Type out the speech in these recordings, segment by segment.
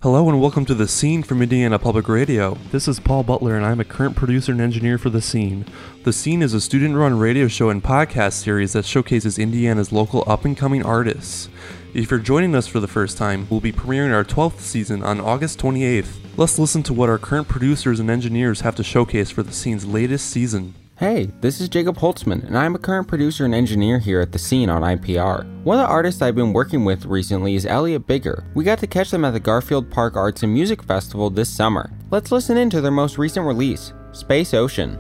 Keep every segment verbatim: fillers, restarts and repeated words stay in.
Hello and welcome to The Scene from Indiana Public Radio. This is Paul Butler and I'm a current producer and engineer for The Scene. The Scene is a student-run radio show and podcast series that showcases Indiana's local up-and-coming artists. If you're joining us for the first time, we'll be premiering our twelfth season on August twenty-eighth. Let's listen to what our current producers and engineers have to showcase for The Scene's latest season. Hey, this is Jacob Holtzman, and I'm a current producer and engineer here at The Scene on I P R. One of the artists I've been working with recently is Elliot Bigger. We got to catch them at the Garfield Park Arts and Music Festival this summer. Let's listen in to their most recent release, Space Ocean.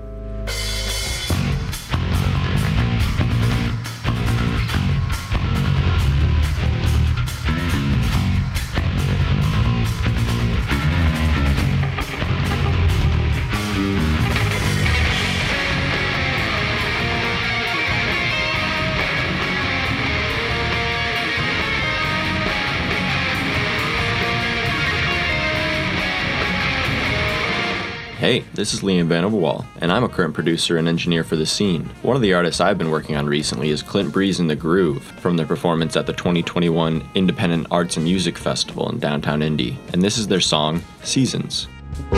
Hey, this is Liam Van Overwall, and I'm a current producer and engineer for The Scene. One of the artists I've been working on recently is Clint Breeze and The Groove, from their performance at the twenty twenty-one Independent Arts and Music Festival in downtown Indy, and this is their song, Seasons.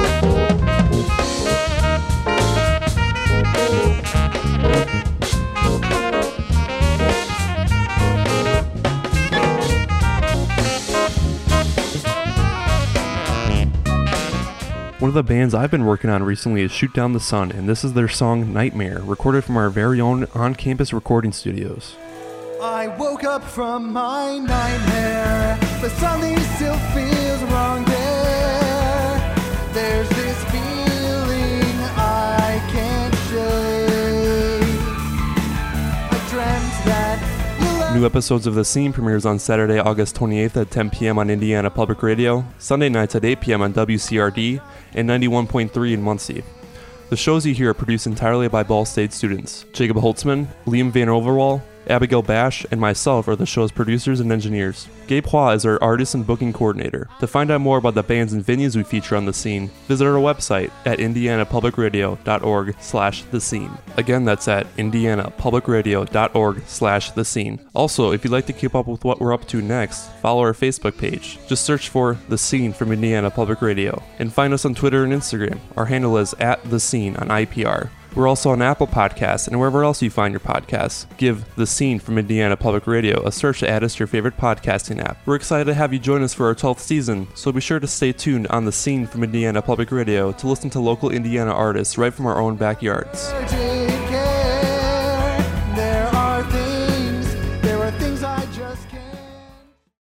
One of the bands I've been working on recently is Shoot Down the Sun, and this is their song Nightmare, recorded from our very own on-campus recording studios. I woke up from my nightmare, but something still feels wrong there. There's this feeling I can't shake. I dreamt that New episodes of The Scene premieres on Saturday, August twenty-eighth at ten p.m. on Indiana Public Radio, Sunday nights at eight p.m. on W C R D, and ninety-one point three in Muncie. The shows you hear are produced entirely by Ball State students. Jacob Holtzman, Liam Van Overwall, Abigail Bash, and myself are the show's producers and engineers. Gabe Hua is our artist and booking coordinator. To find out more about the bands and venues we feature on The Scene, visit our website at indianapublicradio.org slash the scene. Again, that's at indianapublicradio.org slash the scene. Also, if you'd like to keep up with what we're up to next, follow our Facebook page. Just search for The Scene from Indiana Public Radio. And find us on Twitter and Instagram. Our handle is at The Scene on I P R. We're also on Apple Podcasts and wherever else you find your podcasts. Give The Scene from Indiana Public Radio a search to add us to your favorite podcasting app. We're excited to have you join us for our twelfth season, so be sure to stay tuned on The Scene from Indiana Public Radio to listen to local Indiana artists right from our own backyards.